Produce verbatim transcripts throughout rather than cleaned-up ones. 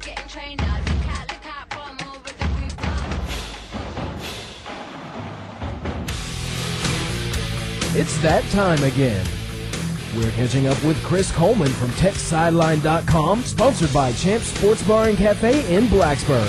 It's that time again. We're catching up with Chris Coleman from Tech Sideline dot com, sponsored by Champs Sports Bar and Cafe in Blacksburg.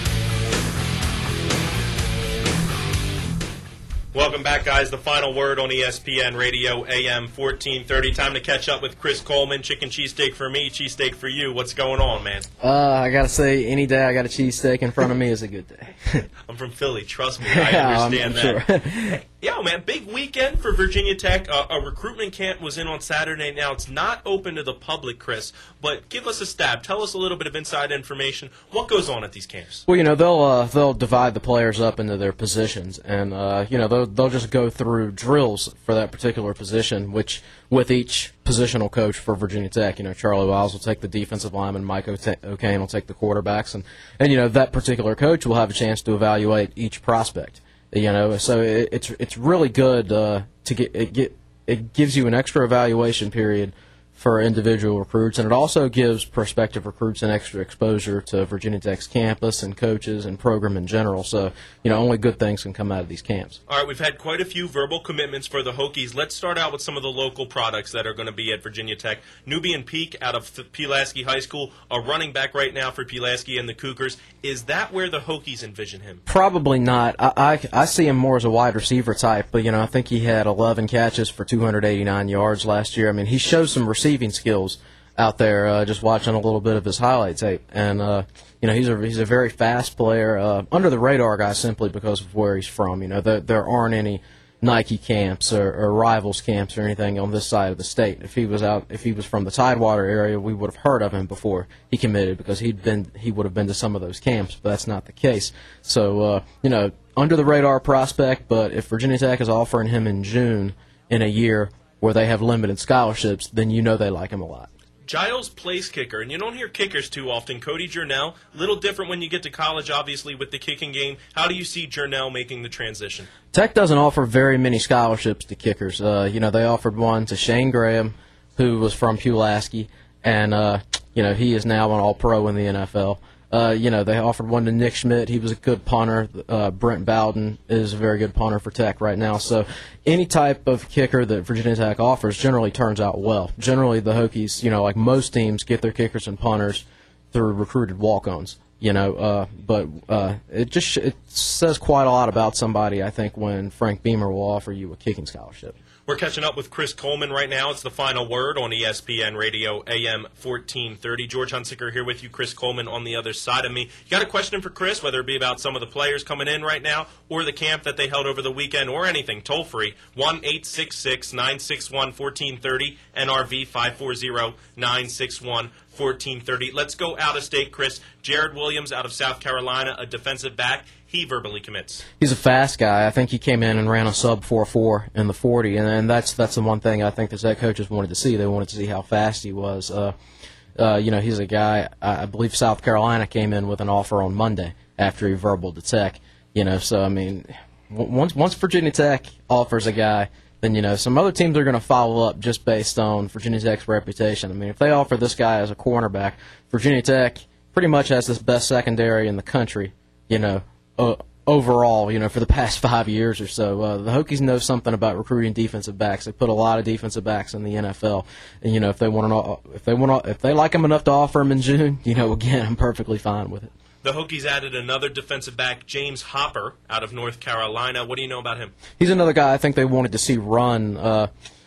Welcome back, guys. The final word on E S P N Radio A M fourteen thirty. Time to catch up with Chris Coleman. Chicken cheesesteak for me, cheesesteak for you. What's going on, man? Uh, I got to say, any day I got a cheesesteak in front of me is a good day. I'm from Philly. Trust me. I understand I'm that. Sure. Yo, man, big weekend for Virginia Tech. Uh, a recruitment camp was in on Saturday. Now, it's not open to the public, Chris, but give us a stab. Tell us a little bit of inside information. What goes on at these camps? Well, you know, they'll uh, they'll divide the players up into their positions, and, uh, you know, they'll, they'll just go through drills for that particular position, which with each positional coach for Virginia Tech, you know, Charlie Wiles will take the defensive lineman, Mike O'Kane will take the quarterbacks, and, and, you know, that particular coach will have a chance to evaluate each prospect. You know, so it, it's it's really good uh, to get it get it gives you an extra evaluation period for individual recruits, and it also gives prospective recruits an extra exposure to Virginia Tech's campus and coaches and program in general. So, you know, only good things can come out of these camps. All right, we've had quite a few verbal commitments for the Hokies. Let's start out with some of the local products that are going to be at Virginia Tech. Nubian Peak out of Pulaski High School, a running back right now for Pulaski and the Cougars. Is that where the Hokies envision him? Probably not. I, I, I see him more as a wide receiver type, but, you know, I think he had eleven catches for two hundred eighty-nine yards last year. I mean, he shows some receiving skills out there, uh, just watching a little bit of his highlight tape. And, uh, you know, he's a he's a very fast player, uh, under the radar guy simply because of where he's from. You know, there, there aren't any Nike camps or, or Rivals camps or anything on this side of the state. If he was out, if he was from the Tidewater area, we would have heard of him before he committed because he'd been he would have been to some of those camps, but that's not the case. So, uh, you know, under the radar prospect, but if Virginia Tech is offering him in June in a year where they have limited scholarships, then you know they like him a lot. Giles plays kicker, and you don't hear kickers too often. Cody Journell, a little different when you get to college, obviously, with the kicking game. How do you see Journell making the transition? Tech doesn't offer very many scholarships to kickers. Uh, you know, they offered one to Shane Graham, who was from Pulaski, and, uh, you know, he is now an all-pro in the N F L. Uh, you know, they offered one to Nick Schmidt. He was a good punter. Uh, Brent Bowden is a very good punter for Tech right now. So any type of kicker that Virginia Tech offers generally turns out well. Generally, the Hokies, you know, like most teams, get their kickers and punters through recruited walk-ons. You know, uh, but uh, it just it says quite a lot about somebody, I think, when Frank Beamer will offer you a kicking scholarship. We're catching up with Chris Coleman right now. It's the final word on E S P N Radio A M fourteen thirty. George Hunsicker here with you, Chris Coleman on the other side of me. You got a question for Chris, whether it be about some of the players coming in right now or the camp that they held over the weekend or anything, toll free, one eight six six, nine six one, one four three zero, N R V five four zero, nine six one, one four three zero. Let's go out of state, Chris. Jared Williams out of South Carolina, a defensive back. He verbally commits. He's a fast guy. I think he came in and ran a sub four four in the forty, and, and that's that's the one thing I think the Tech coaches wanted to see. They wanted to see how fast he was. Uh, uh, you know, he's a guy, I believe South Carolina came in with an offer on Monday after he verbal to Tech. You know, so, I mean, once once Virginia Tech offers a guy, then, you know, some other teams are going to follow up just based on Virginia Tech's reputation. I mean, if they offer this guy as a cornerback, Virginia Tech pretty much has this best secondary in the country, you know, Uh, overall, you know, for the past five years or so. Uh, the Hokies know something about recruiting defensive backs. They put a lot of defensive backs in the N F L, and you know, if they want to, if they want to, if they like him enough to offer him in June, you know, again, I'm perfectly fine with it. The Hokies added another defensive back, James Hopper, out of North Carolina. What do you know about him? He's another guy I think they wanted to see run. Uh,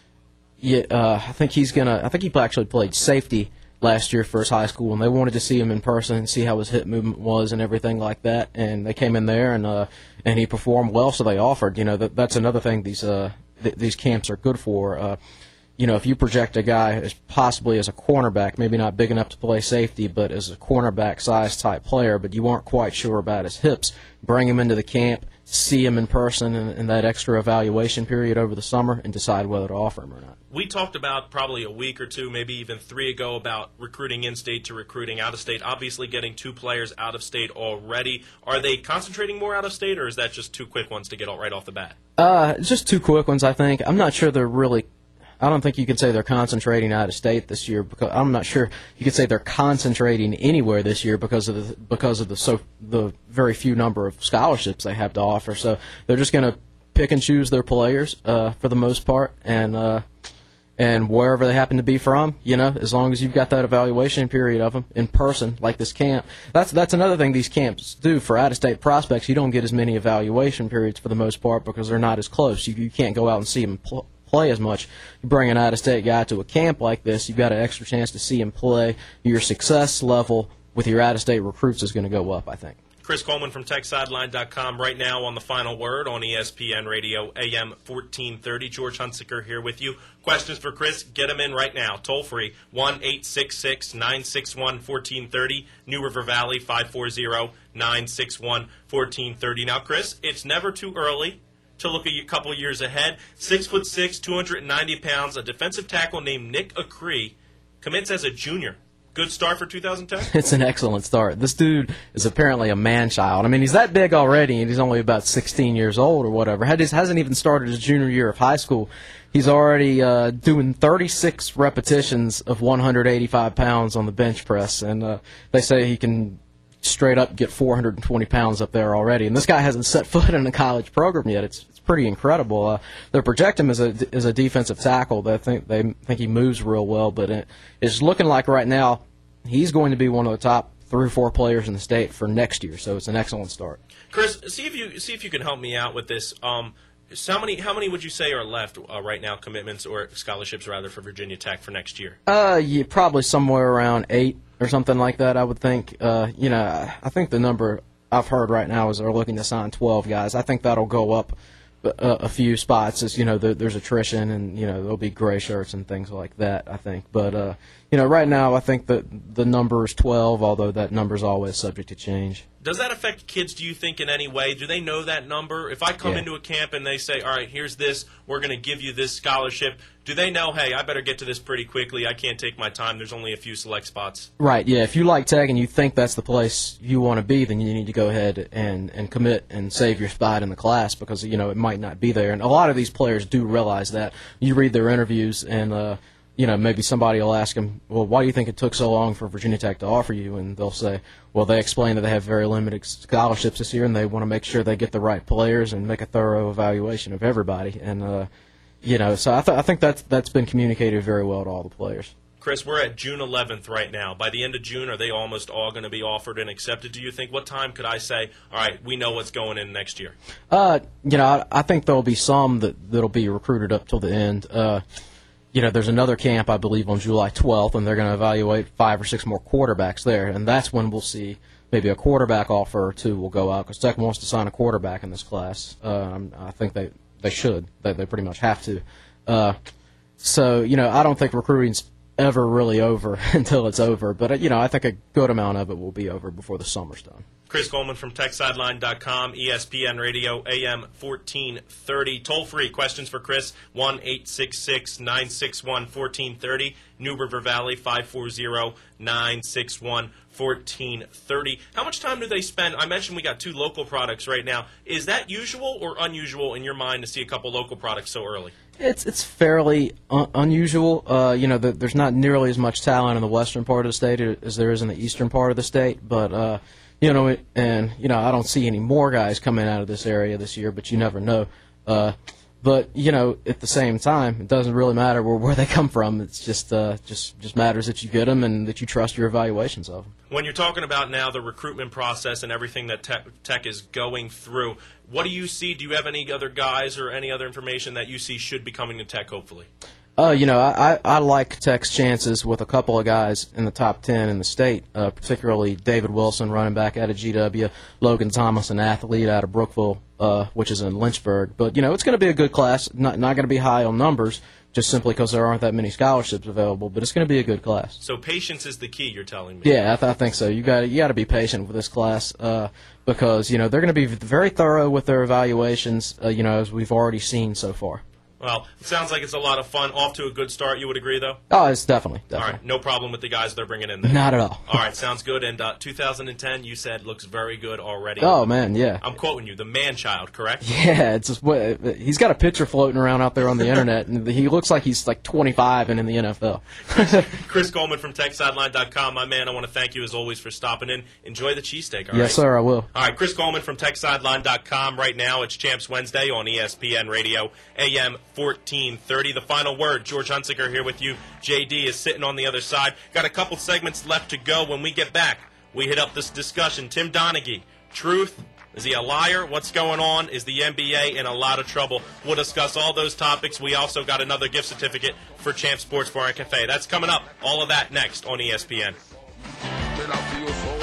yeah, uh, I think he's gonna. I think he actually played safety last year for his high school, and they wanted to see him in person and see how his hip movement was and everything like that. And they came in there, and uh, and he performed well, so they offered. You know, that that's another thing these uh th- these camps are good for. Uh, you know, if you project a guy as possibly as a cornerback, maybe not big enough to play safety, but as a cornerback size type player, but you aren't quite sure about his hips, bring him into the camp, see him in person in, in that extra evaluation period over the summer, and decide whether to offer him or not. We talked about probably a week or two, maybe even three ago, about recruiting in-state to recruiting out-of-state, obviously getting two players out-of-state already. Are they concentrating more out-of-state, or is that just two quick ones to get right off the bat? Uh, just two quick ones, I think. I'm not sure they're really – I don't think you can say they're concentrating out of state this year, because I'm not sure you could say they're concentrating anywhere this year because of the because of the so the very few number of scholarships they have to offer. So they're just going to pick and choose their players uh, for the most part, and uh, and wherever they happen to be from, you know, as long as you've got that evaluation period of them in person, like this camp. That's that's another thing these camps do for out-of-state prospects. You don't get as many evaluation periods for the most part because they're not as close. You, you can't go out and see them pl- play as much. You bring an out-of-state guy to a camp like this, you've got an extra chance to see him play. Your success level with your out-of-state recruits is going to go up, I think. Chris Coleman from Tech Sideline dot com right now on The Final Word on E S P N Radio A M fourteen thirty. George Hunsicker here with you. Questions for Chris? Get them in right now. Toll free, one eight six six, nine six one, one four three zero. New River Valley, five four zero, nine six one, one four three zero. Now, Chris, it's never too early to look a couple years ahead. Six foot six, two hundred ninety pounds, a defensive tackle named Nick Acree commits as a junior. Good start for two thousand ten? It's an excellent start. This dude is apparently a man-child. I mean, he's that big already, and he's only about sixteen years old or whatever. Had, hasn't even started his junior year of high school. He's already uh, doing thirty-six repetitions of one hundred eighty-five pounds on the bench press, and uh, they say he can straight up get four hundred twenty pounds up there already. And this guy hasn't set foot in a college program yet. It's it's pretty incredible. Uh, they project him as a as a defensive tackle. They think they think he moves real well, but it, it's looking like right now he's going to be one of the top three or four players in the state for next year. So it's an excellent start. Chris, see if you see if you can help me out with this. Um, so how many how many would you say are left uh, right now, commitments or scholarships rather, for Virginia Tech for next year? Uh, yeah, probably somewhere around eight or something like that, I would think. Uh, you know, I think the number I've heard right now is they're looking to sign twelve guys. I think that'll go up a, a few spots as, you know, there, there's attrition and, you know, there'll be gray shirts and things like that, I think. But, uh, you know, right now I think that the number is twelve, although that number is always subject to change. Does that affect kids, do you think, in any way? Do they know that number? If I come Yeah. into a camp and they say, all right, here's this, we're going to give you this scholarship, do they know, hey, I better get to this pretty quickly, I can't take my time, there's only a few select spots? Right, yeah. If you like Tech and you think that's the place you want to be, then you need to go ahead and, and commit and save your spot in the class because, you know, it might not be there. And a lot of these players do realize that. You read their interviews and, uh, you know, maybe somebody will ask them, well, why do you think it took so long for Virginia Tech to offer you? And they'll say, well, they explain that they have very limited scholarships this year and they want to make sure they get the right players and make a thorough evaluation of everybody. And, uh, you know, so I, th- I think that's, that's been communicated very well to all the players. Chris, we're at June eleventh right now. By the end of June, are they almost all going to be offered and accepted, do you think? What time could I say, all right, we know what's going in next year? Uh, you know, I, I think there'll be some that, that'll be recruited up till the end. Uh, You know, there's another camp, I believe, on July twelfth, and they're going to evaluate five or six more quarterbacks there, and that's when we'll see maybe a quarterback offer or two will go out because Tech wants to sign a quarterback in this class. Uh, I think they, they should. They, they pretty much have to. Uh, so, you know, I don't think recruiting's ever really over until it's over, but, you know, I think a good amount of it will be over before the summer's done. Chris Coleman from Tech Sideline dot com, E S P N Radio, A M fourteen thirty. Toll free. Questions for Chris, one eight six six, nine six one, one four three zero. New River Valley, five four zero, nine six one, one four three zero. How much time do they spend? I mentioned we got two local products right now. Is that usual or unusual in your mind to see a couple local products so early? It's it's fairly un- unusual. Uh, you know, the, there's not nearly as much talent in the western part of the state as there is in the eastern part of the state, but uh, you know, it, and you know, I don't see any more guys coming out of this area this year, but you never know. Uh, but you know, at the same time, it doesn't really matter where, where they come from. It's just uh, just just matters that you get them and that you trust your evaluations of them. When you're talking about now the recruitment process and everything that Tech, Tech is going through, what do you see? Do you have any other guys or any other information that you see should be coming to Tech, hopefully? Uh, you know, I, I like Tech's chances with a couple of guys in the top ten in the state, uh, particularly David Wilson, running back out of G W, Logan Thomas, an athlete out of Brookville, uh, which is in Lynchburg. But, you know, it's going to be a good class, not, not going to be high on numbers, just simply because there aren't that many scholarships available, but it's going to be a good class. So patience is the key, you're telling me? Yeah, I, th- I think so. You got you got to be patient with this class uh, because, you know, they're going to be very thorough with their evaluations, uh, you know, as we've already seen so far. Well, it sounds like it's a lot of fun. Off to a good start. You would agree, though? Oh, it's definitely, All definitely. right, no problem with the guys they're bringing in there. Not at all. All right, sounds good. And uh, two thousand ten, you said, looks very good already. Oh, man, yeah. I'm quoting you, the man-child, correct? Yeah, it's just, what- he's got a picture floating around out there on the internet, and he looks like he's like twenty-five and in the N F L. Chris Coleman from Tech Sideline dot com. My man, I want to thank you, as always, for stopping in. Enjoy the cheesesteak, all right? Yes, sir, I will. All right, Chris Coleman from Tech Sideline dot com. Right now, it's Champs Wednesday on E S P N Radio, A M fourteen thirty. The final word, George Hunsicker here with you. J D is sitting on the other side. Got a couple segments left to go. When we get back, we hit up this discussion. Tim Donaghy, truth? Is he a liar? What's going on? Is the N B A in a lot of trouble? We'll discuss all those topics. We also got another gift certificate for Champ Sports Bar and Cafe. That's coming up. All of that next on E S P N.